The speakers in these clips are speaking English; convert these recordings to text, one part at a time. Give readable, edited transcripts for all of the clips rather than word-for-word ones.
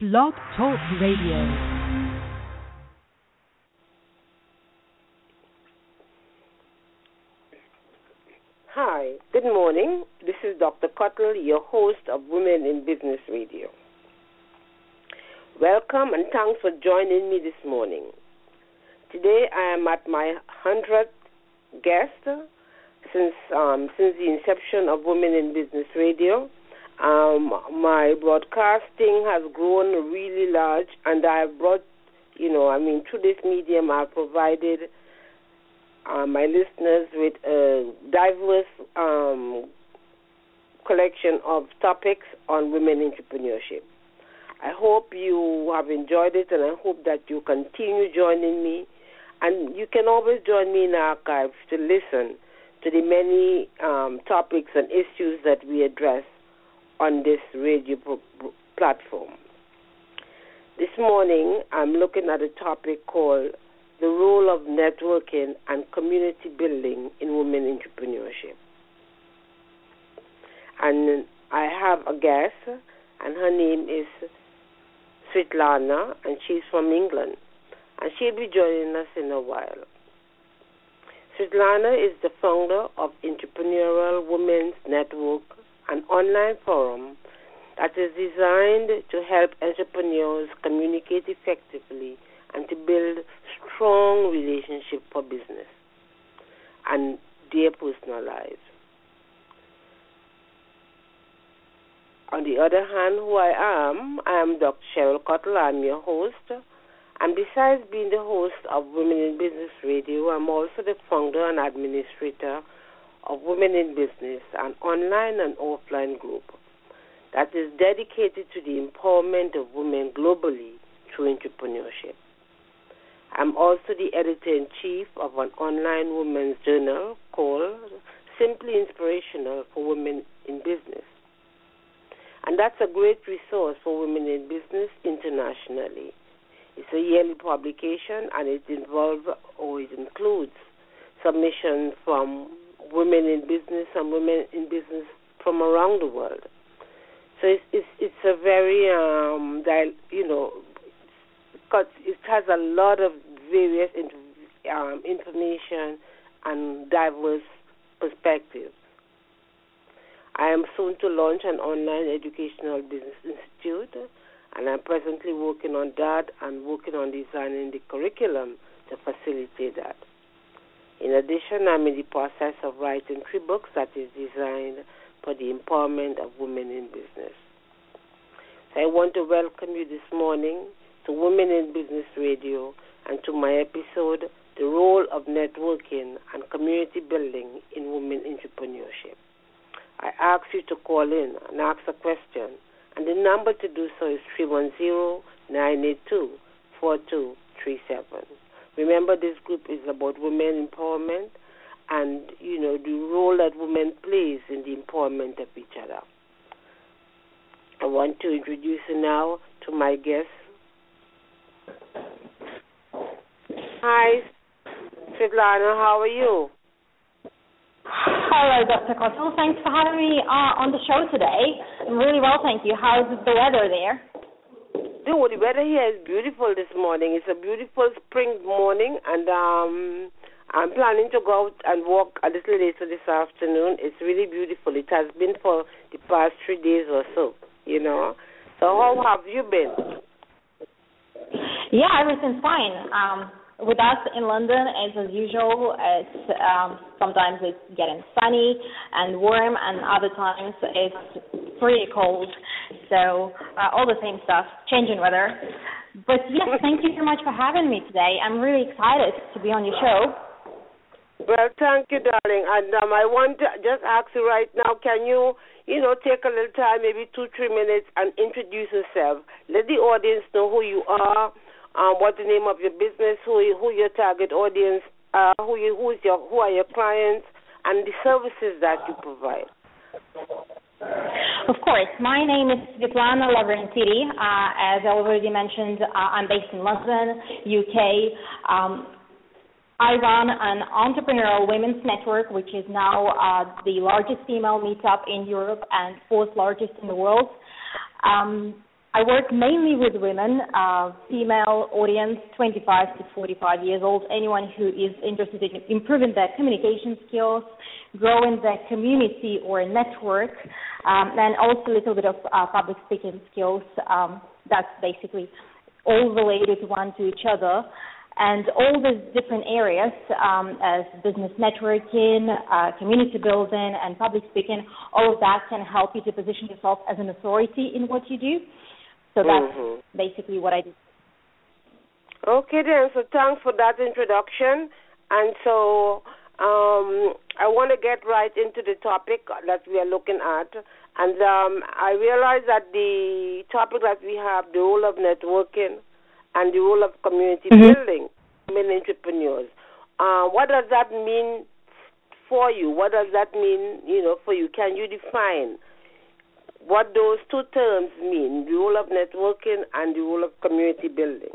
Blog Talk Radio. Hi, good morning. This is Dr. Cottle, your host of Women in Business Radio. Welcome and thanks for joining me this morning. Today I am at my 100th guest since the inception of Women in Business Radio. My broadcasting has grown really large, and I have brought, through this medium I've provided my listeners with a diverse collection of topics on women entrepreneurship. I hope you have enjoyed it, and I hope that you continue joining me. And you can always join me in the archives to listen to the many topics and issues that we address on this radio platform. This morning, I'm looking at a topic called the role of networking and community building in women entrepreneurship. And I have a guest, and her name is Svetlana, and she's from England. And she'll be joining us in a while. Svetlana is the founder of Entrepreneurial Women's Network, an online forum that is designed to help entrepreneurs communicate effectively and to build strong relationships for business and their personal lives. On the other hand, who I am Dr. Cheryl Cottle. I'm your host. And besides being the host of Women in Business Radio, I'm also the founder and administrator of Women in Business, an online and offline group that is dedicated to the empowerment of women globally through entrepreneurship. I'm also the editor-in-chief of an online women's journal called Simply Inspirational for Women in Business. And that's a great resource for women in business internationally. It's a yearly publication, and it includes submissions from women in business and women in business from around the world. So it's a very it has a lot of various information and diverse perspectives. I am soon to launch an online educational business institute, and I'm presently working on that and working on designing the curriculum to facilitate that. In addition, I'm in the process of writing 3 books that is designed for the empowerment of women in business. So I want to welcome you this morning to Women in Business Radio and to my episode, The Role of Networking and Community Building in Women Entrepreneurship. I ask you to call in and ask a question, and the number to do so is 310-982-4237. Remember, this group is about women empowerment and, the role that women plays in the empowerment of each other. I want to introduce you now to my guest. Hi, Svetlana, how are you? Hello, Dr. Cottle. Thanks for having me on the show today. I'm really well, thank you. How's the weather there? The weather here is beautiful this morning. It's a beautiful spring morning, and I'm planning to go out and walk a little later this afternoon. It's really beautiful. It has been for the past 3 days or so, So how have you been? Yeah, everything's fine. With us in London, as usual, sometimes it's getting sunny and warm, and other times it's pretty cold. So all the same stuff, changing weather. But yes, thank you so much for having me today. I'm really excited to be on your show. Well, thank you, darling. And I want to just ask you right now, can you, take a little time, maybe 2-3 minutes, and introduce yourself? Let the audience know who you are. What's the name of your business, who your target audience are, who are your clients, and the services that you provide. Of course. My name is Svetlana Lavrentiri. As I already mentioned, I'm based in London, UK. I run an entrepreneurial women's network, which is now the largest female meetup in Europe and 4th largest in the world. I work mainly with women, female audience, 25 to 45 years old, anyone who is interested in improving their communication skills, growing their community or network, and also a little bit of public speaking skills. That's basically all related one to each other. And all these different areas, as business networking, community building, and public speaking, all of that can help you to position yourself as an authority in what you do. So that's basically what I do. Okay, then. So thanks for that introduction. And so I want to get right into the topic that we are looking at. And I realize that the topic that we have, the role of networking and the role of community building, women entrepreneurs. What does that mean for you? What does that mean, for you? Can you define what those two terms mean, the role of networking and the role of community building?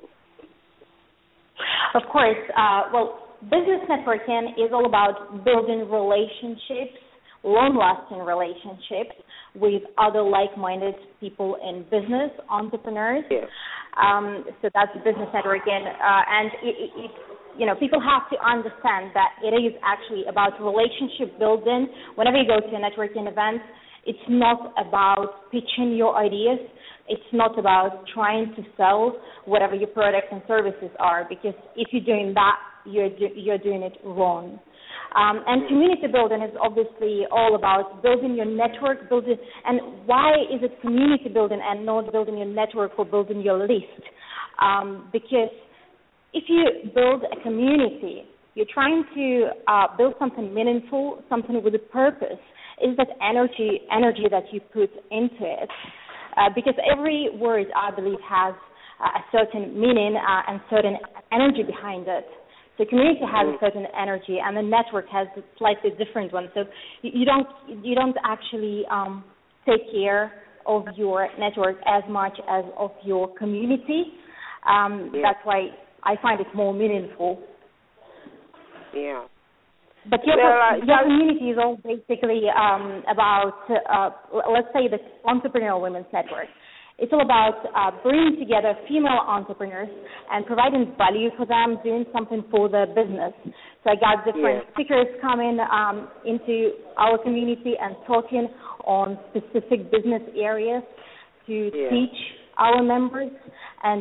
Of course. Well, business networking is all about building relationships, long-lasting relationships with other like-minded people in business, entrepreneurs. Yeah. So that's business networking. And, people have to understand that it is actually about relationship building. Whenever you go to a networking event, it's not about pitching your ideas. It's not about trying to sell whatever your products and services are, because if you're doing that, you're doing it wrong. And community building is obviously all about building your network, and why is it community building and not building your network or building your list? Because if you build a community, you're trying to build something meaningful, something with a purpose. Is that energy that you put into it? Because every word, I believe, has a certain meaning and certain energy behind it. So community has a certain energy, and the network has a slightly different one. So you don't actually take care of your network as much as of your community. That's why I find it more meaningful. Yeah. But your community is all basically about, let's say, the Entrepreneurial Women's Network. It's all about bringing together female entrepreneurs and providing value for them, doing something for their business. So I got different speakers coming into our community and talking on specific business areas to teach our members and,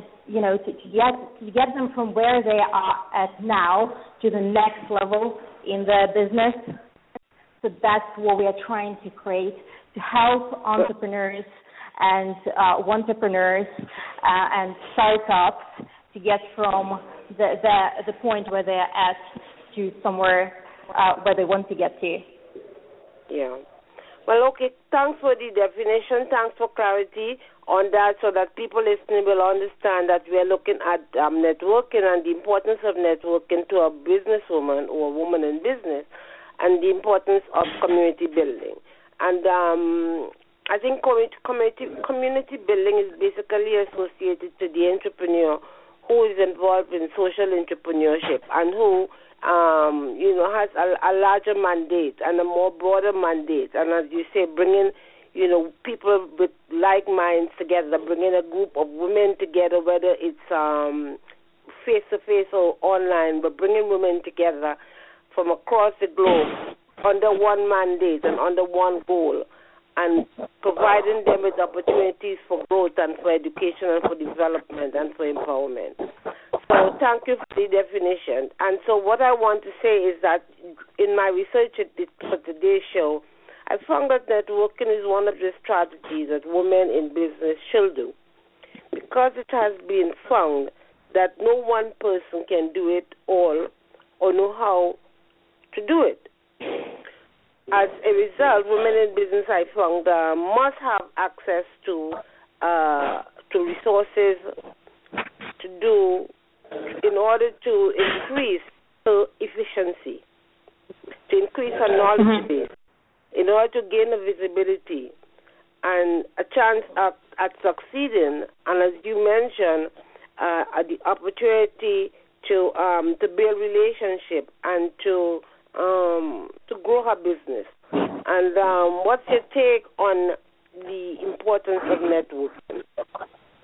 to get them from where they are at now to the next level in their business. So that's what we are trying to create, to help entrepreneurs and entrepreneurs and startups to get from the point where they're at to somewhere where they want to get to. Yeah. Well, okay, thanks for the definition. Thanks for clarity on that so that people listening will understand that we are looking at networking and the importance of networking to a businesswoman or a woman in business and the importance of community building. And I think community building is basically associated to the entrepreneur who is involved in social entrepreneurship and who has a larger mandate and a more broader mandate. And as you say, bringing, people with like minds together, bringing a group of women together, whether it's face-to-face or online, but bringing women together from across the globe under one mandate and under one goal, and providing them with opportunities for growth and for education and for development and for empowerment. So thank you for the definition. And so what I want to say is that in my research for today's show, I found that networking is one of the strategies that women in business should do, because it has been found that no one person can do it all or know how to do it. As a result, women in business, I found, must have access to resources to do in order to increase her efficiency, to increase her knowledge base, in order to gain a visibility and a chance at succeeding, and as you mentioned, the opportunity to build relationship and to grow her business. And what's your take on the importance of networking?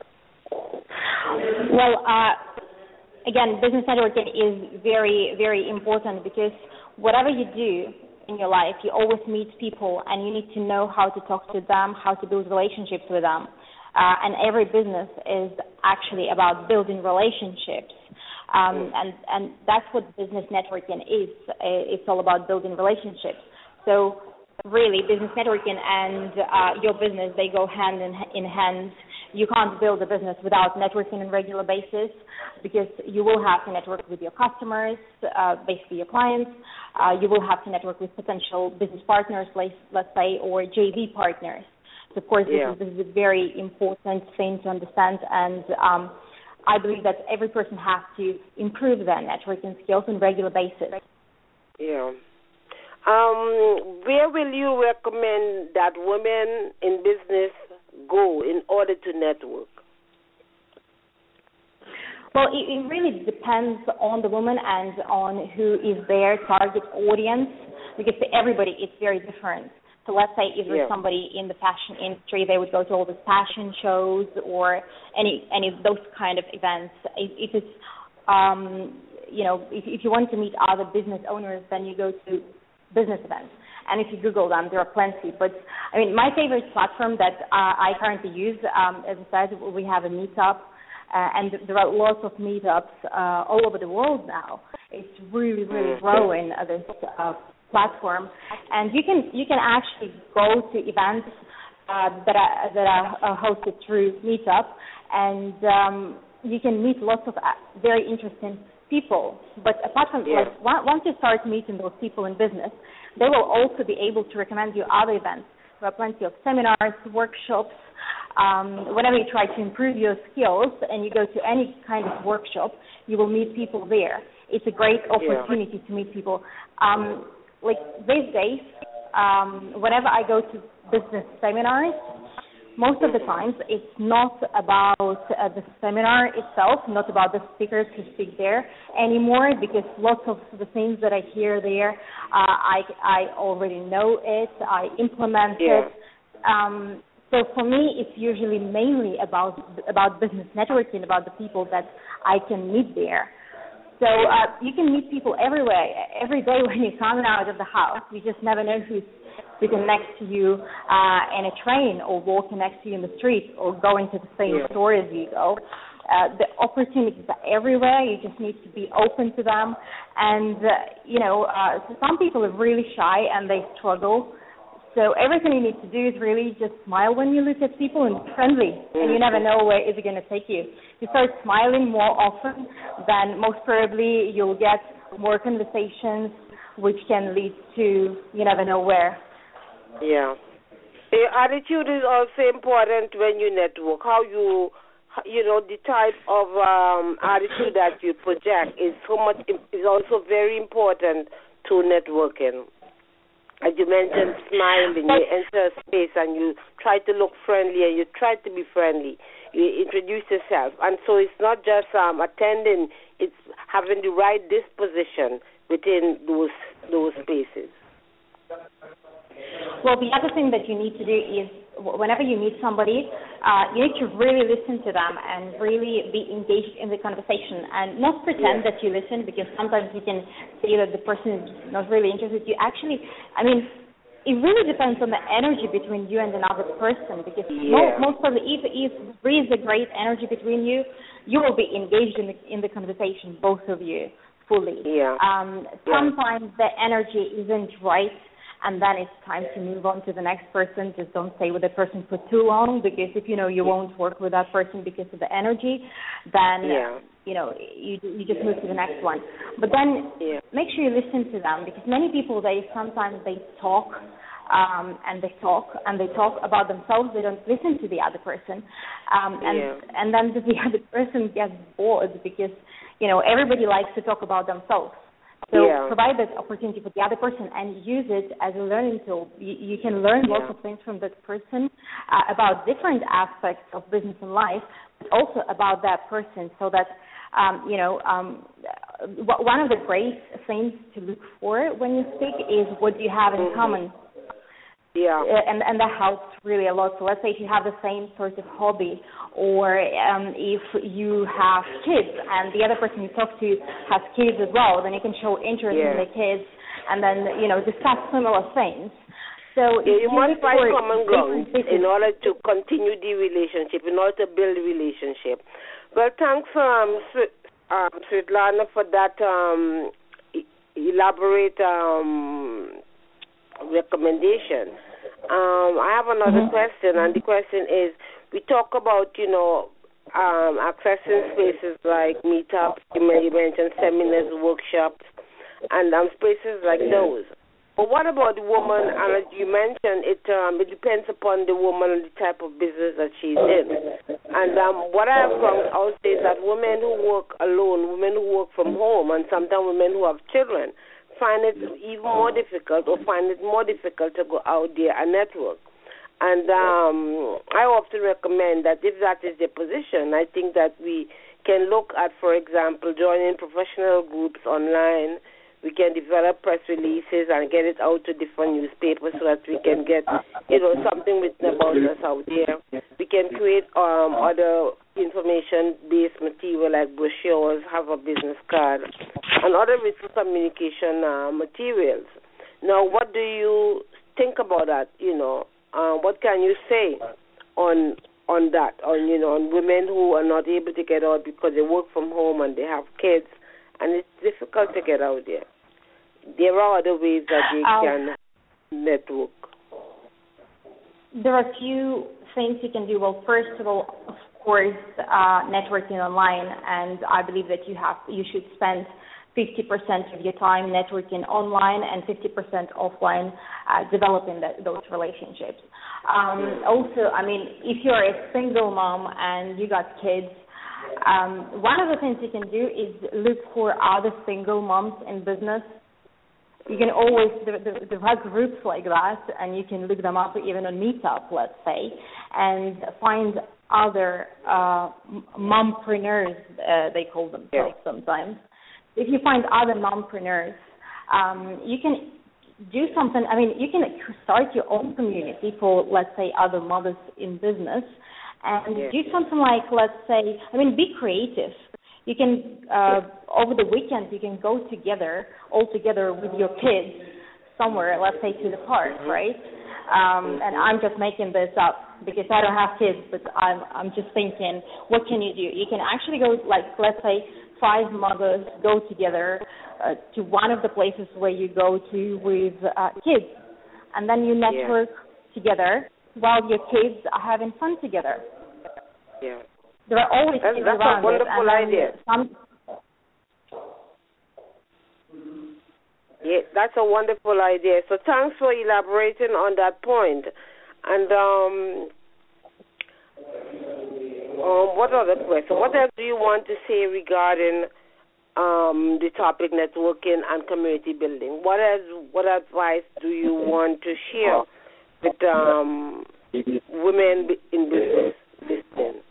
Well, again, business networking is very, very important because whatever you do in your life, you always meet people and you need to know how to talk to them, how to build relationships with them. And every business is actually about building relationships. And that's what business networking is. It's all about building relationships. So really, business networking and your business, they go hand in hand. You can't build a business without networking on a regular basis because you will have to network with your customers, basically your clients. You will have to network with potential business partners, let's say, or JV partners. So of course, this is a very important thing to understand, and I believe that every person has to improve their networking skills on a regular basis. Yeah. Where will you recommend that women in business go in order to network? Well, it really depends on the woman and on who is their target audience, because for everybody it's very different. So let's say if there's somebody in the fashion industry, they would go to all the fashion shows or any of those kind of events. If it's, if you want to meet other business owners, then you go to business events. And if you Google them, there are plenty. But, I mean, my favorite platform that I currently use, as I said, we have a meetup, and there are lots of meetups all over the world now. It's really, really growing, this platform. And you can actually go to events that are hosted through Meetup, and you can meet lots of very interesting people. But apart from once you start meeting those people in business, they will also be able to recommend you other events. There are plenty of seminars, workshops. Whenever you try to improve your skills and you go to any kind of workshop, you will meet people there. It's a great opportunity to meet people. Like these days, whenever I go to business seminars, most of the times it's not about the seminar itself, not about the speakers who speak there anymore, because lots of the things that I hear there, I already know it, I implement it. So for me, it's usually mainly about business networking, about the people that I can meet there. So you can meet people everywhere, every day when you come out of the house. You just never know who's sitting next to you in a train or walking next to you in the street or going to the same store as you go. The opportunities are everywhere. You just need to be open to them. And, so some people are really shy and they struggle. So everything you need to do is really just smile when you look at people and be friendly, and you never know where it's going to take you. You start smiling more often, then most probably you'll get more conversations, which can lead to you never know where. Yeah. Your attitude is also important when you network. How the type of attitude that you project is also very important to networking. As you mentioned, smiling, you enter a space and you try to look friendly and you try to be friendly. You introduce yourself. And so it's not just attending, it's having the right disposition within those spaces. Well, the other thing that you need to do is whenever you meet somebody, you need to really listen to them and really be engaged in the conversation and not pretend that you listen, because sometimes you can see that the person is not really interested. You actually, it really depends on the energy between you and another person, because most probably if there is a great energy between you, you will be engaged in the conversation, both of you, fully. Sometimes the energy isn't right, and then it's time to move on to the next person. Just don't stay with the person for too long, because if you won't work with that person because of the energy, then you just move to the next one. But then make sure you listen to them, because many people, sometimes talk and they talk about themselves. They don't listen to the other person, and then the other person gets bored, because everybody likes to talk about themselves. So provide that opportunity for the other person and use it as a learning tool. You can learn lots of things from that person about different aspects of business and life, but also about that person, so that, one of the great things to look for when you speak is what do you have in common. Yeah. And that helps really a lot. So let's say if you have the same sort of hobby, or if you have kids and the other person you talk to has kids as well, then you can show interest in the kids and then, discuss similar things. So you must find common ground in order to continue the relationship, in order to build the relationship. Well, thanks, Svetlana, for that elaborate recommendation. I have another question, and the question is, we talk about, accessing spaces like meetups, you mentioned seminars, workshops, and spaces like those. But what about the woman? And as you mentioned, it depends upon the woman and the type of business that she's in. And what I have found out is that women who work alone, women who work from home, and sometimes women who have children, find it even more difficult, or find it more difficult to go out there and network. And I often recommend that if that is the position, I think that we can look at, for example, joining professional groups online. We can develop press releases and get it out to different newspapers so that we can get, something written about us out there. We can create other information-based material like brochures, have a business card, and other written communication materials. Now, what do you think about that? What can you say on that? On women who are not able to get out because they work from home and they have kids, and it's difficult to get out there. There are other ways that they can network. There are a few things you can do. Well, first of all, of course, networking online, and I believe that you should spend 50% of your time networking online and 50% offline, developing those relationships. Also, if you're a single mom and you got kids, one of the things you can do is look for other single moms in business. You can always, there are groups like that, and you can look them up even on Meetup, let's say, and find other mompreneurs, they call themselves sometimes. If you find other mompreneurs, you can do something. You can start your own community for, let's say, other mothers in business, and do something like, let's say, be creative. You can, over the weekend, you can go all together with your kids somewhere, let's say to the park, right? And I'm just making this up because I don't have kids, but I'm just thinking, what can you do? You can actually go, let's say, 5 mothers go together to one of the places where you go to with kids, and then you network together while your kids are having fun together. Yeah. There are always things around it. That's a wonderful idea. Yeah, that's a wonderful idea. So thanks for elaborating on that point. And what other question? What else do you want to say regarding the topic networking and community building? What advice do you want to share with women in business listening?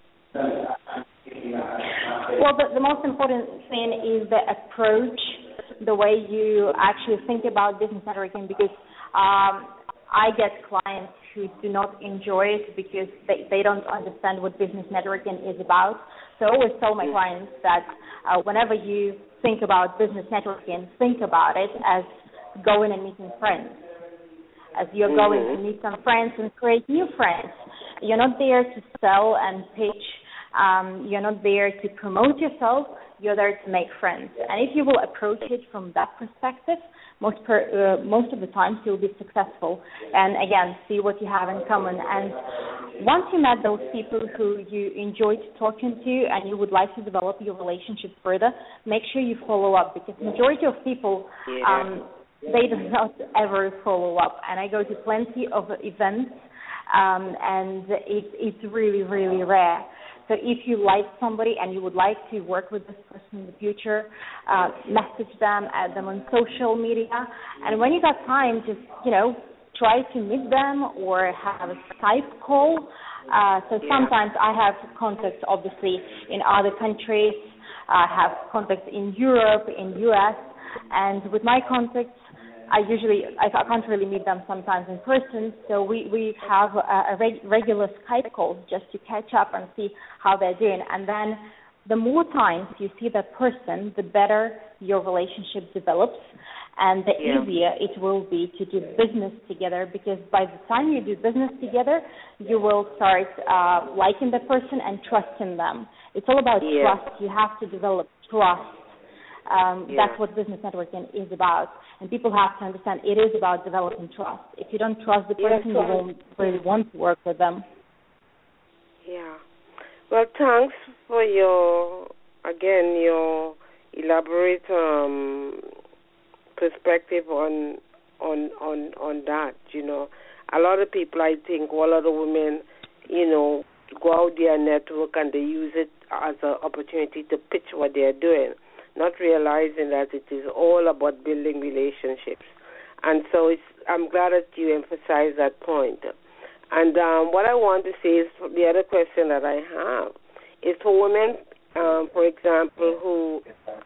Well, the most important thing is the approach, the way you actually think about business networking, because I get clients who do not enjoy it because they don't understand what business networking is about. So I always tell my clients that whenever you think about business networking, think about it as going and meeting friends, as you're going to meet some friends and create new friends. You're not there to sell and pitch. You're not there to promote yourself. You're there to make friends. And if you will approach it from that perspective, most of the time you'll be successful. And again, see what you have in common. And once you met those people who you enjoyed talking to and you would like to develop your relationship further, make sure you follow up, because majority of people they do not ever follow up. And I go to plenty of events, and it's really, really rare. So if you like somebody and you would like to work with this person in the future, message them, add them on social media. And when you got time, just, try to meet them or have a Skype call. So sometimes I have contacts, obviously, in other countries. I have contacts in Europe, in U.S., and with my contacts, I can't really meet them sometimes in person, so we have a regular Skype calls just to catch up and see how they're doing. And then the more times you see that person, the better your relationship develops, and the easier it will be to do business together, because by the time you do business together, you will start liking the person and trusting them. It's all about trust. You have to develop trust. That's what business networking is about. And people have to understand it is about developing trust. If you don't trust the person, you won't really want to work with them. Yeah. Well, thanks for your elaborate perspective on that. You know, a lot of people, I think, a lot of women, you know, go out there and network, and they use it as an opportunity to pitch what they're doing, not realizing that it is all about building relationships. And so I'm glad that you emphasize that point. And what I want to say is, the other question that I have is for women, for example, who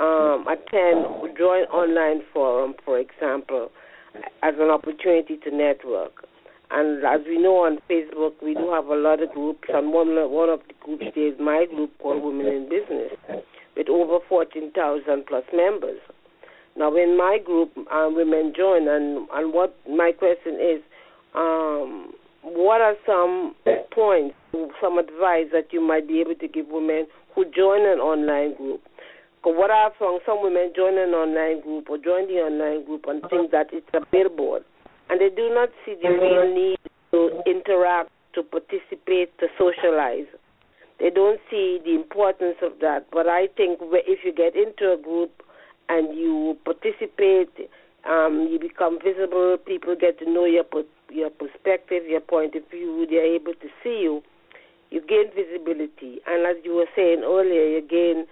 join online forum, for example, as an opportunity to network. And as we know on Facebook, we do have a lot of groups, and one of the groups there is my group called Women in Business, with over 14,000 plus members. Now, in my group, women join, and what my question is, what are some points, some advice that you might be able to give women who join an online group? Because what I've found, some women join an online group or join the online group and think that it's a billboard, and they do not see the real need to interact, to participate, to socialize. They don't see the importance of that. But I think if you get into a group and you participate, you become visible, people get to know your perspective, your point of view, they're able to see you, you gain visibility. And as you were saying earlier, you gain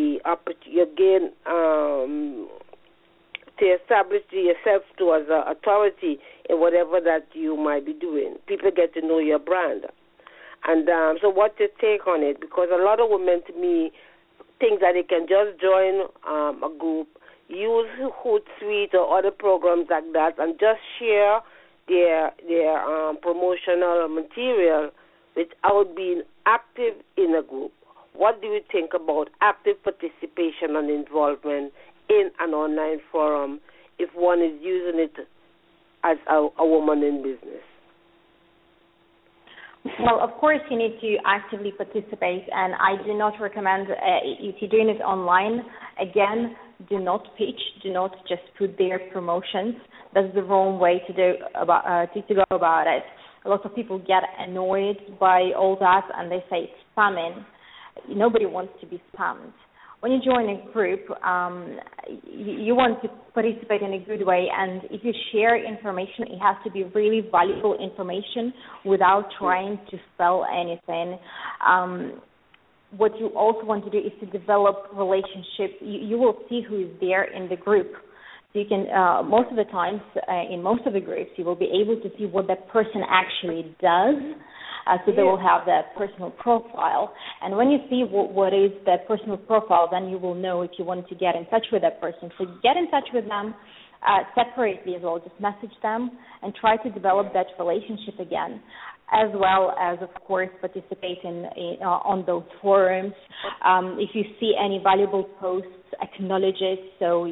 to establish yourself to as an authority in whatever that you might be doing. People get to know your brand. And so what's your take on it? Because a lot of women, to me, think that they can just join a group, use Hootsuite or other programs like that, and just share their promotional material without being active in a group. What do you think about active participation and involvement in an online forum if one is using it as a woman in business? Well, of course, you need to actively participate, and I do not recommend, if you're doing it online, again, do not pitch, do not just put their promotions. That's the wrong way to go about it. A lot of people get annoyed by all that, and they say it's spamming. Nobody wants to be spammed. When you join a group, you want to participate in a good way, and if you share information, it has to be really valuable information without trying to sell anything. What you also want to do is to develop relationships. You will see who is there in the group. So you can, most of the times, in most of the groups, you will be able to see what that person actually does. So they will have that personal profile. And when you see what is that personal profile, then you will know if you want to get in touch with that person. So get in touch with them separately as well. Just message them and try to develop that relationship again, as well as, of course, participate on those forums. If you see any valuable posts, acknowledge it. So,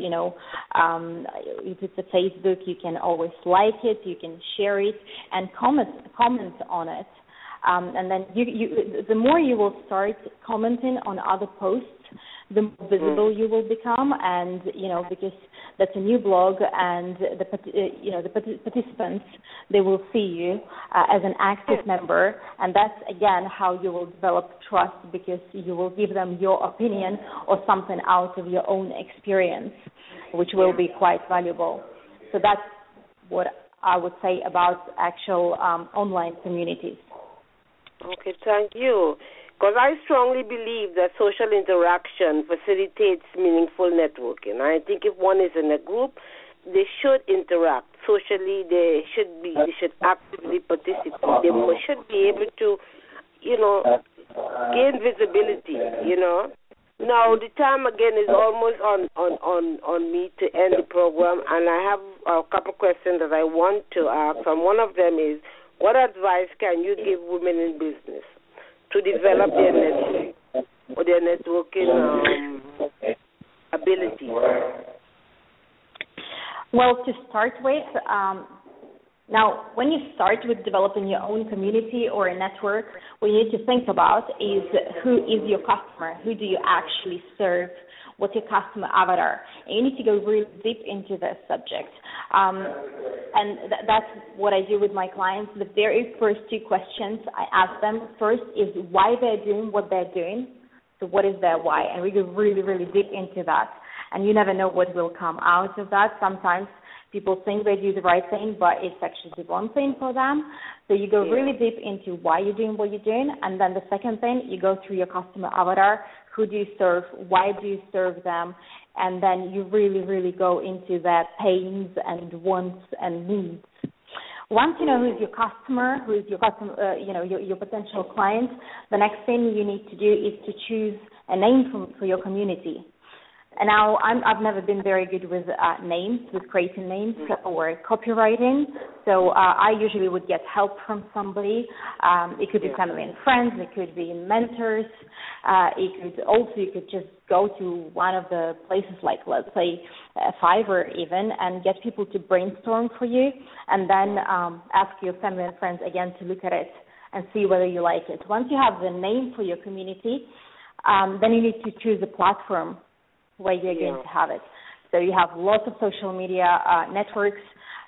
if it's a Facebook, you can always like it, you can share it, and comment on it. And then the more you will start commenting on other posts, the more visible you will become, and because that's a new blog, and the participants, they will see you as an active member, and that's again how you will develop trust, because you will give them your opinion or something out of your own experience, which will be quite valuable. So that's what I would say about actual online communities. Okay, thank you. Because I strongly believe that social interaction facilitates meaningful networking. I think if one is in a group, they should interact socially. They should actively participate. They should be able to, gain visibility. Now the time again is almost on me to end the program, and I have a couple questions that I want to ask. And one of them is, what advice can you give women in business to develop their network or their networking abilities? Well, to start with, now, when you start with developing your own community or a network, what you need to think about is who is your customer? Who do you actually serve? What's your customer avatar? And you need to go really deep into this subject. And that's what I do with my clients. The very first two questions I ask them first is why they're doing what they're doing. So what is their why? And we go really, really deep into that. And you never know what will come out of that. Sometimes people think they do the right thing, but it's actually the wrong thing for them. So you go really deep into why you're doing what you're doing. And then the second thing, you go through your customer avatar. Who do you serve? Why do you serve them? And then you really, really go into their pains and wants and needs. Once you know who's your customer, your potential client, the next thing you need to do is to choose a name for your community. And now I've never been very good with names, with creating names or copywriting. So I usually would get help from somebody. It could be family and friends. It could be mentors. You could just go to one of the places like, let's say, Fiverr even, and get people to brainstorm for you, and then ask your family and friends again to look at it and see whether you like it. Once you have the name for your community, then you need to choose a platform where you're going to have it. So you have lots of social media networks,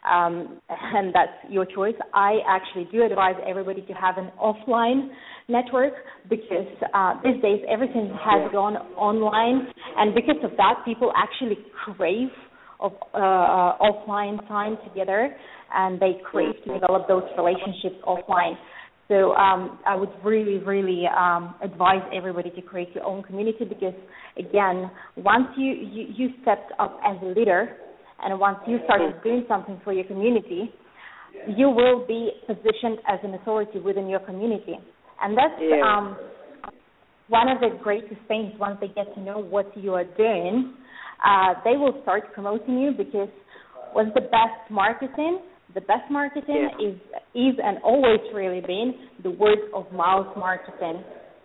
and that's your choice. I actually do advise everybody to have an offline network because these days everything has gone online, and because of that, people actually crave offline time together, and they crave to develop those relationships offline. So I would really, really advise everybody to create your own community because, again, once you stepped up as a leader and once you started doing something for your community, you will be positioned as an authority within your community. And that's one of the greatest things. Once they get to know what you are doing, they will start promoting you because what's the best marketing? The best marketing is and always really been the word of mouth marketing.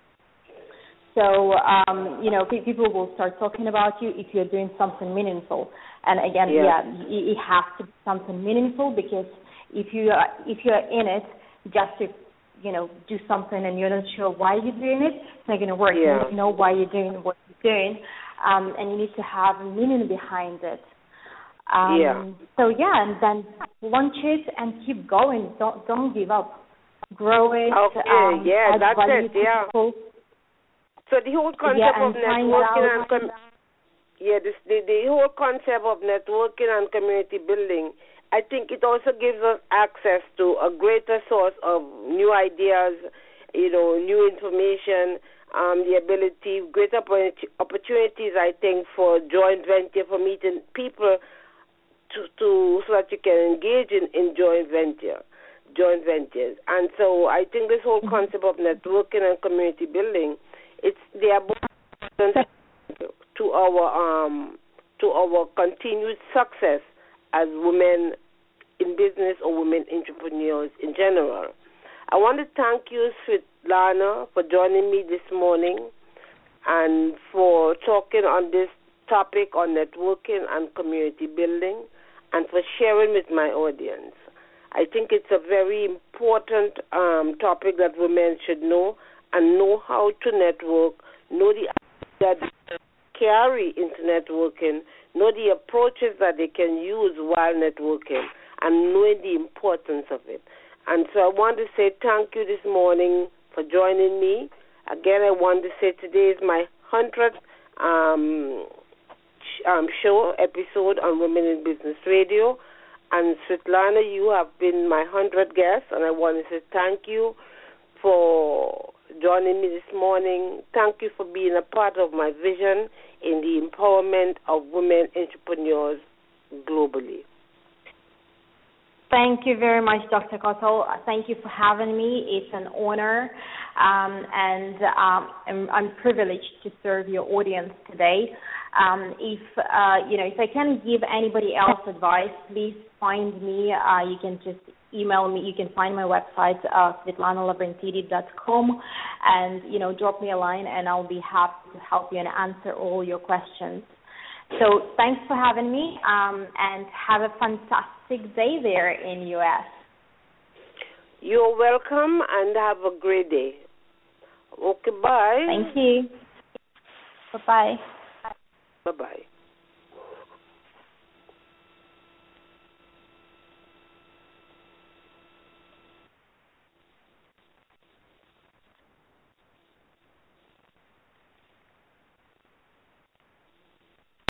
So, people will start talking about you if you're doing something meaningful. And again, it has to be something meaningful because if you're in it just to, do something and you're not sure why you're doing it, it's not going to work. You need to know why you're doing what you're doing, and you need to have meaning behind it. And then launch it and keep going. Don't give up. Grow it. Okay, that's it. People. So the whole concept of networking the whole concept of networking and community building, I think it also gives us access to a greater source of new ideas, new information, the ability, greater opportunities, I think, for joint venture, for meeting people so that you can engage in joint ventures. And so I think this whole concept of networking and community building, they are both important to our continued success as women in business or women entrepreneurs in general. I want to thank you, Svetlana, for joining me this morning and for talking on this topic on networking and community building, and for sharing with my audience. I think it's a very important topic that women should know and know how to network, know the that they carry into networking, know the approaches that they can use while networking, and knowing the importance of it. And so I want to say thank you this morning for joining me. Again, I want to say today is my 100th episode on Women in Business Radio. And Svetlana, you have been my 100th guest, and I want to say thank you for joining me this morning. Thank you for being a part of my vision in the empowerment of women entrepreneurs globally. Thank you very much, Dr. Cottle. Thank you for having me. It's an honor, and I'm privileged to serve your audience today. If I can give anybody else advice, please find me. You can just email me. You can find my website, Svetlanalabrentidi.com, and drop me a line, and I'll be happy to help you and answer all your questions. So thanks for having me, and have a fantastic day there in U.S. You're welcome, and have a great day. Okay, bye. Thank you. Bye-bye. Bye-bye.